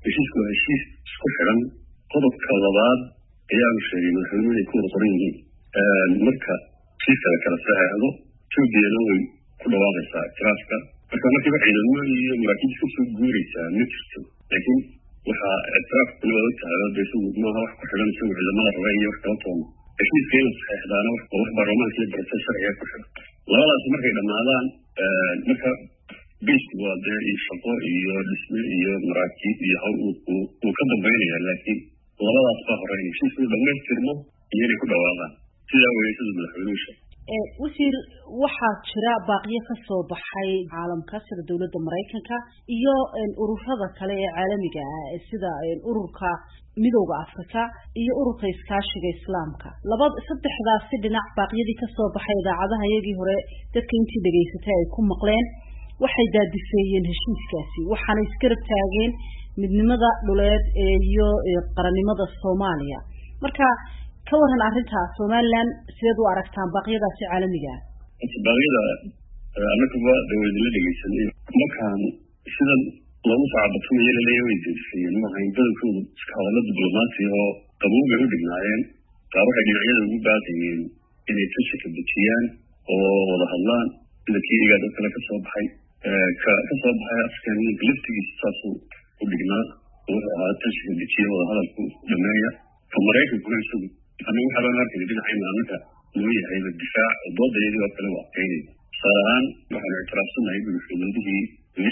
heshiisku waa heshiis isku xiran. qodobka labaad ayaanu sheegay madaxweynuhu inay ku wada qoran yihiin. marka heshiiska la kala saxeexdo Ethiopiana way ku dhawaaqaysaa ictiraafka. marka markiiba ciidamo iyo maraakiib kasoo guuraysaa ma jirto. laakiin waxaa ictiraafku loo tahay isagu maaha wax ku xiran isagu ciidamada raba iyo wax kala toona. heshiiska in la saxeexdaana wax baarlamaanka iyo barasho sharciga ku xiran. labadaas markay dhammaadaan marka biisku waa dee iyo shaqo iyo dhisme iyo maraakiib iyo hawl uu ka dambaynaya. laakiin labadaas baa horeyn heshiisku dhamaystirmo iyo inay ku dhawaaqaan. sidaa weeye sida madaxweynuhu sheegay. wasiir waxaa jira baaqiyo ka soo baxay caalamka sida dowladda Mareykanka iyo ururada kale ee caalamiga ah sida ururka midowga Afrika iyo ururka iskaashiga Islaamka. saddexdaas dhinac baaqyadii ka soo baxay idaacadaha iyagii hore dadka intii dhageysatay ay ku maqleen waxay daadifeeyeen heshiiskaasi waxaana iska taageen midnimada dhuleed iyo qarannimada Soomaaliya. marka ka waran arrinta Somaliland sidoo u aragtaan baaqyadaasi caalamiga ah? baaqyada annaga dawladda la dhageysanay markaan sida lagu saacabatumay leeyahay deefiin ma hayn dadkoodu iska hadalada diblomaasi oo qabowga u dhignaayeen qaar waxay dhinacyada ugu baaqayeen inay tashka bixiyaan oo wada hadlaan sida kiiga dadka ka soo baxay afkaaniin liftigiisa saasu u dhignaa oo tashka bixiyo wada hadalku dhameeya Mareykanku isagu anigu waxaan arkay dhinacayna annaga loo yahay difaac doodayadii oo kale waa keenay. saraan waxaan ictiraafsanahay xuduudihii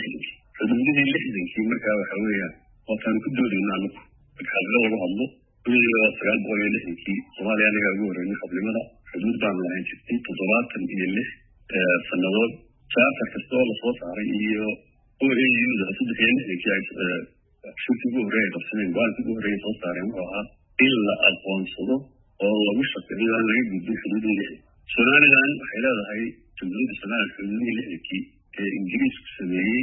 60 markaa waxa weeyaan waxaan ku doodaynaa anagu xalada lagu hadlo iyadoo 960 Soomaaliya anaga ugu horeeyay xubnimada xuduud baan lahayn jirtay 76 sanadood. saafar kastoo la soo saaray iyo OAU-da 60 ay shirkii ugu horeeyay qabsadeen go'aankii ugu horeeyay soo saareen wuxuu ahaa in la aqoonsado oo lagu shaqeeyo aan laga gudbin xuduudihii. Somaliland waxay leedahay xuduudda Soomaaliya xuduudihii ee Ingiriisku sameeyey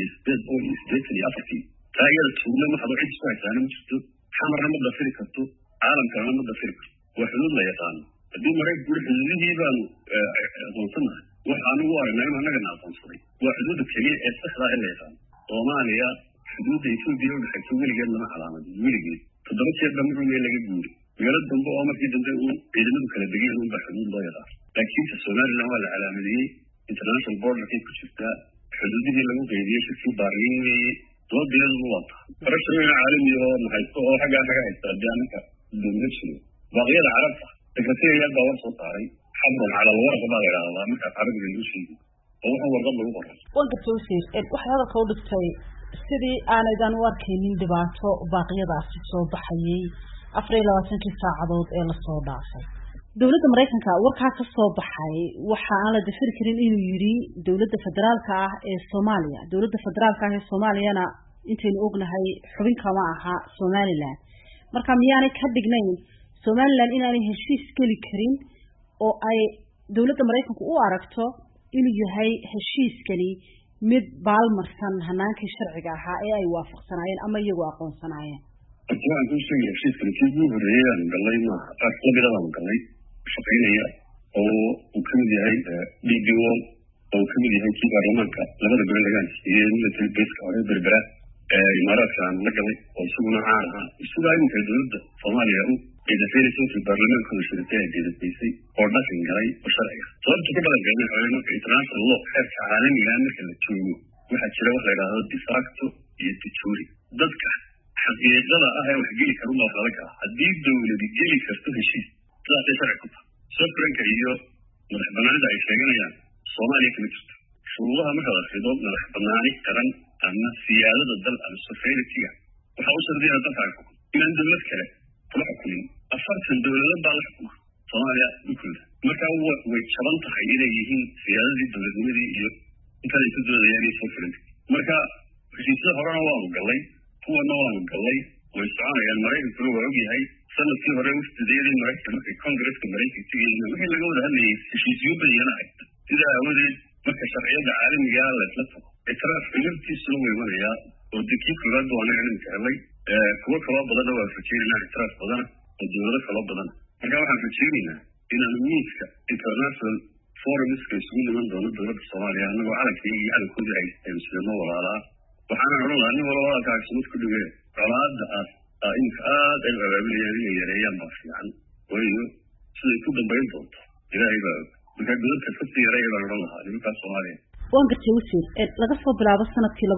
1884. taageerada tuulo ma hado cid soo haysan ma jirto. xamarna ma dafiri karto, caalamkana ma dafiri karto. waa xuduud la yaqaan. haddii Mareykanku xuduudihii baan aqoonsanahay waxaan ugu aragnaa in annaga aqoonsaday waa xuduudda kaliya ee saxda ah ee la yaqaan. Soomaaliya xuduudda Itoobiya u dhaxaysa weligeed lama calaamadin weligeed. 7 jeer baa meel laga guuray. meelo dambe oo markii dambe uu ciidamadu kala degeen uu baa xuduud loo yaqaan. laakiin Somaliland waa la calaamadiyay international border-kii ku jirta xuduudihii lagu qeybiyay shirkii baarliin doodayadu waa barashada caalami oo haysto oo xagga naga haysta diyaanka dowladda. baaqyada carabta secretariat baa war soo saaray xabran cala warqa baa yiraahdaa marka carabiga lagu sheegay oo waxa warqad lagu qoray. wanka tawsiir waxyaaba ka dhigtay sidii aanaydan u arkaynin dhibaato baaqyadaasi soo baxayay 24 saacadood ee la soo dhaafay. dowladda Mareykanka warkaa ka soo baxay waxa aan la dafiri karin inuu yiri dowladda federaalka ah ee Soomaaliya. dowladda federaalka ah ee Soomaaliyana intaynu ognahay xubin kama aha Somaliland. marka miyaanay ka dhignayn Somaliland inaanay heshiis geli karin oo ay dowladda Mareykanku u aragto inuu yahay heshiiskani mid baalmarsan hanaankii sharciga ahaa ee ay waafaqsanaayeen ama iyagu aqoonsanaayeen. waxaan ku sheegay heshiiskani si ugu horeeyay galay ma aqoonsiga galay shaqeynaya oo uu ka mid yahay DBO oo ka mid yahay kii baarlamaanka labada gobol laga siiyay military base hore berbera imaaraadka la galay oo isaguna caan ah sida ay dowladda Soomaaliya u idafeysay baarlamaanka oo shirkay deedeysay oo dhaqan galay oo sharciga sababta ka badan galay xaynooka international law xeerka caalamiga ah marka la joogo waxa jira wax la yiraahdo de facto iyo de jure. dadka xaqiiqada ah ee wax geli karo ma laga haddii dowladda geli karto heshiis sida sharci ku safranka iyo madaxbannaanida ay sheeganayaan Soomaaliya ka jirto. shuruudaha marka la fido madaxbannaani qaran ama siyaadada dal ama sovereignty-ga waxa uu shardiyaa dalka inaan dowlad kale kula xukumin. 40 dowladood baa la xukuma Soomaaliya dhulkeeda. marka way jaban tahay inay yihiin siyaadadii dowladnimadii iyo inta ay ku doodayaan sovereignty. marka heshiisyada horena waa galay kuwana waa galay way soconayaan. Mareykanku waa ogyahay sanadkii hore wafdigeedii Mareykanka Congress-ka Mareykanka wixii laga wada hadlayay heshiisyo badan ah sida awadeed marka sharciyada caalamiga ah la isla tago ictiraaf intiisa loo weynaya oo dadkii kulaad waa naga helay kuwa kala badan waa fikirinaa ictiraaf badan oo dowlado kala badan. marka waxaan fikirinaa inaan miiska international forums-ka isugu niman doono dowladda Soomaaliya anagoo calankii iyo calankooda ay isla walaalaa waxaan oran lahaa in walaalka caasimad ku dhigay colaadda inka aad ay abaabuliyeen inay yareeyaan baa fiican waayo siday ku dambayn doonto ilaahay baa markaa godadka kasii yareeya baan odhan lahaa nimankaas Soomaaliya. waan gartay wasiir laga soo bilaabo sanadkii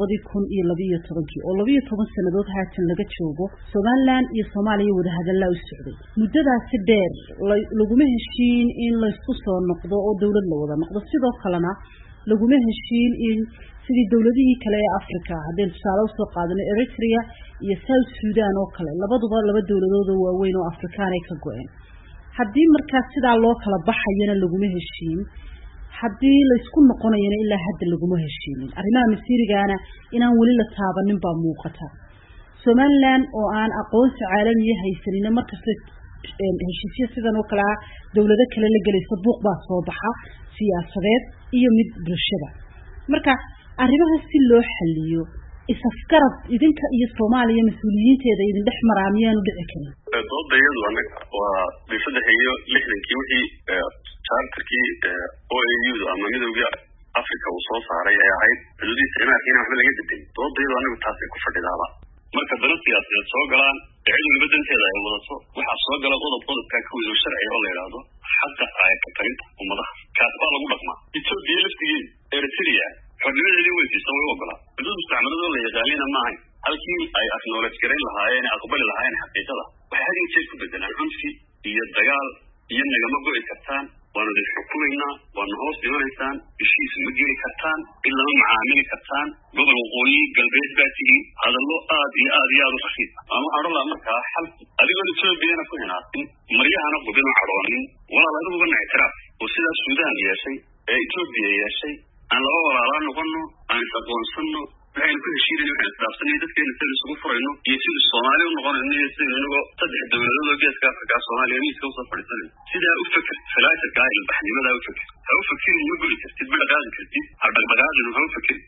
2012 oo 12 sanadood haatan laga joogo Somaliland iyo Soomaaliya wada hadal u socday muddadaasi dheer laguma heshiin in la isku soo noqdo oo dawlad la wada noqdo sidoo kalena laguma heshiin in sidii dawladihii kale ee Afrika hadeen tusaale soo qaadanay Eritrea iyo South Sudan oo kale labaduba laba dawladood oo waaweyn oo Afrikaan ay ka go'een haddii markaas sidaa loo kala baxayana laguma heshiin haddii la isku noqonayna ilaa hadda laguma heshiinin arrimaha masiirigaana inaan wali la taabanin baa muuqata Somaliland oo aan aqoonsi caalami haysanin markasta heshiisyo sidan oo kala dawlado kale la galayso buuq baa soo baxa siyaasadeed iyo mid bulshada marka arrimaha si loo xalliyo isafgarad idinka iyo Soomaaliya mas'uuliyiinteeda idin dhex maraamiyaan u dhici karin doodayadu anaga waa bisadheeyo 60kii wixii charterkii OAU ama midowga Afrika uu soo saaray ay ahayd xuduudiisa inaan waxba laga dibay doodayadu anagu taas ku fadhidaaba marka dana siyaasadeed soo galaan ciidan badanteeda ay wadato waxa soo gala qodobka ka weyn sharci oo la yiraahdo xagga ay ka tarinta ummadaha kaas baa lagu dhaqmaa Ethiopia laftigeeda Eritrea xornimadeedii way siisay way ogolaa xuduud mustacmalada la yaqaanina maahan halkii ay acknowledge gareyn lahaayeen aqbali lahaayeen xaqiiqada waxa hadii jeed ku bedelaan xunfi iyo dagaal iyo nagama go'i kartaan waana dad xukumayna waana hoos dhiganaysaan heshiis ma geli kartaan ilaa ma macaamili kartaan gobol waqooyi galbeed baa tihiin hadallo aad iyo aad u raqiis ama arla markaa xal adigoo Ethiopia ku hinaasin maryahana qubino cadoonin walaaladuba ictiraaf oo sida Suudaan yeeshay ee Ethiopia yeeshay aan laba walaalaan noqono aan aqoonsano waxaan ku heshiinay waxaan isdhaafsanay dadkeena sida isugu furayno iyo sida Soomaaliya u noqonayno iyo sida inagoo saddex dawladood oo geeska Afrika Soomaaliya miiska u soo fadhiisanay sida u fikir falaasha ilbaxnimada u fikir ha u fikirin ma goli kartid ma dhaqaaqi kartid ha dhaqaaqin ha u fikir